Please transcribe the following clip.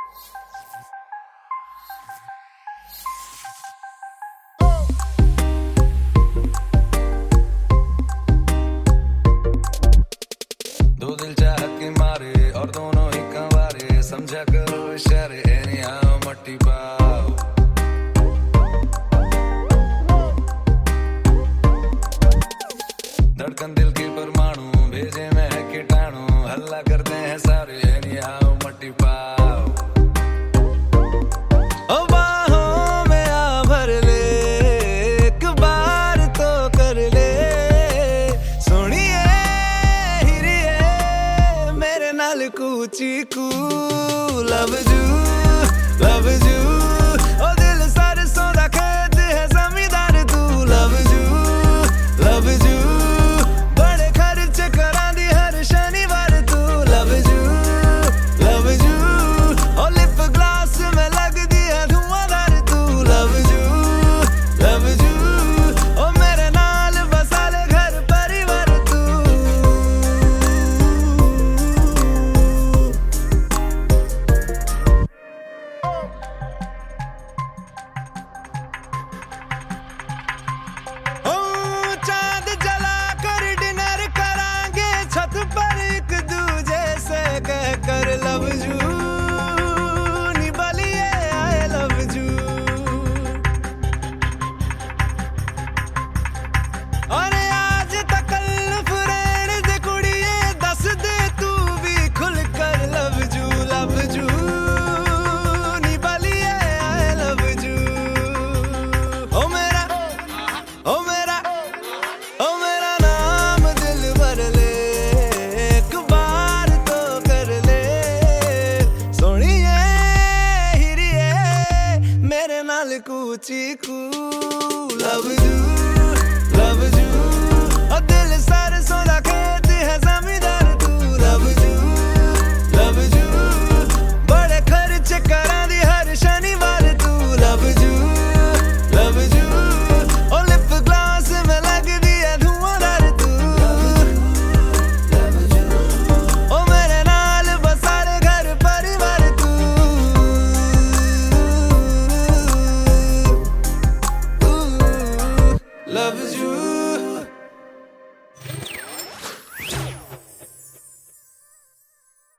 दो दिल चाहत के मारे और दोनों ही कंवारे, समझा करो इशारे एनिहाउ मट्टी पाओ। धड़कन दिल की परमाणु भेजे में है कीटाणु, हल्ला करते हैं सारे एनिहाउ मट्टी पाओ। ओ बाहों में आ भर ले, एक बार तो कर ले, सुनिए हिरिए मेरे नाल कूची कू। लव यू लव यू, ओ दिल सरसों दा खेत है जमींदार तू। लव यू लव यू, बड़े खर्च करांदी हर शनिवार तू। लव यू ओ लिप ग्लास में लगदी है धुआंधार तू। लव यू ओ मेरे नाल बसा ले घर परिवार तू। चांद जला कर डिनर करांगे छत पर एक दूजे से कह कर लव यू निबलिए आई लव यू। अरे आज तकल्लुफ रहने दे कुड़िए, दस दे तू भी खुल कर लव यू निबलिए आई लव यू। ओ मेरा ओ मेरा नाम दिल भर ले, एक बार तो कर ले, सोनिए हिरिए मेरे नाल कूची कू। Love you